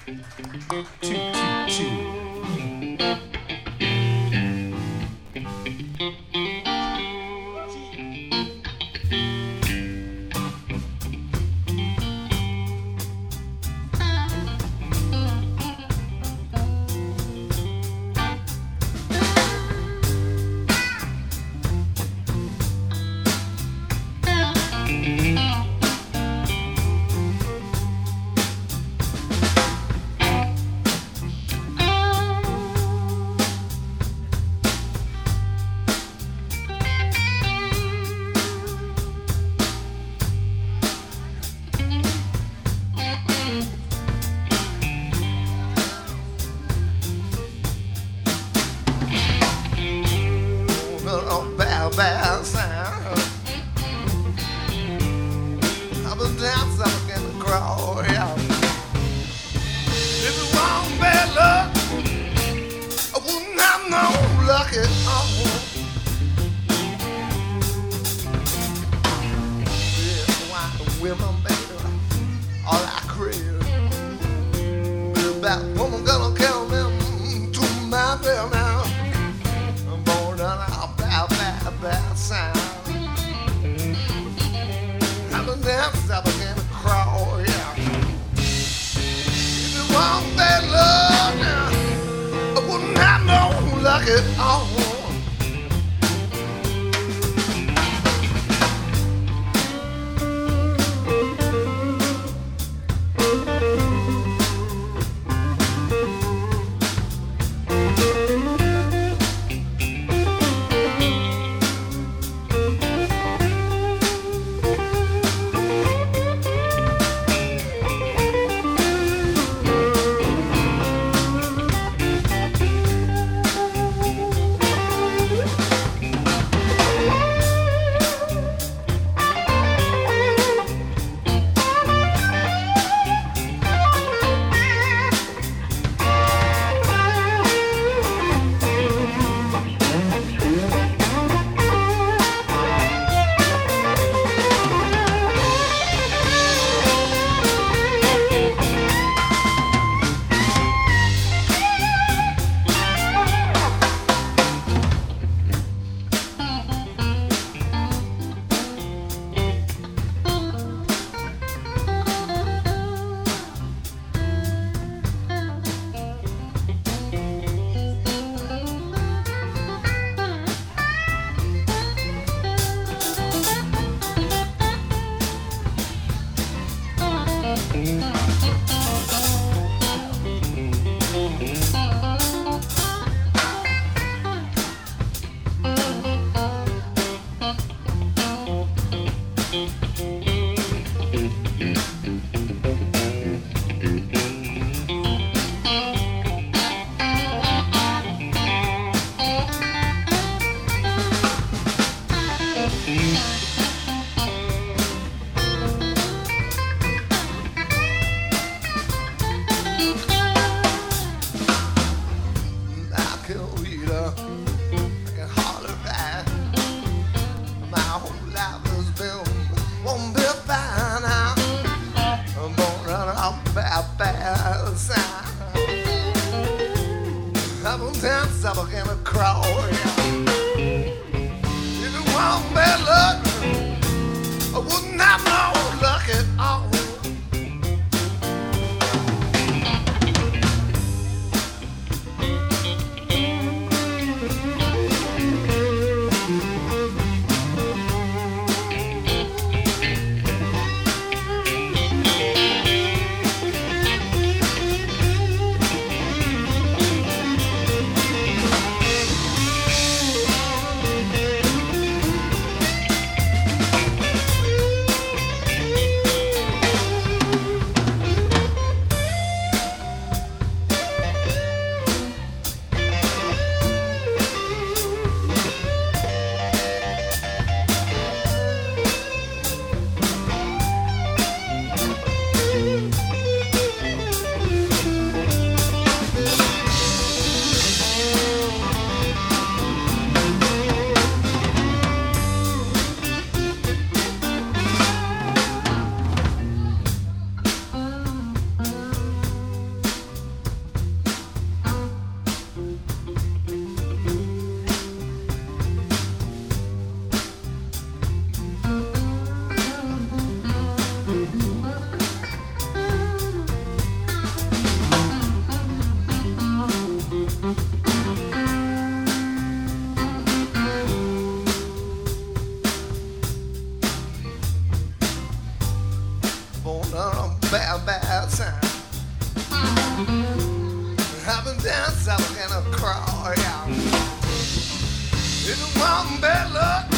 Choo, choo, choo. Bad sound. I've been dancing up in the crowd, yeah. If it wasn't bad luck, I wouldn't have no luck at all. Yeah, white women, baby, all I crave. The bad woman gonna kill me to my bell now. I'm born on a bad sound. I've been dancing up in the crowd, yeah. If it wasn't bad luck, yeah, I wouldn't have no luck at all. Dance up in the crowd, yeah. If it wasn't bad luck, I wouldn't have no luck at all. that sound. I've been down south in a crowd, yeah. If you want bad luck,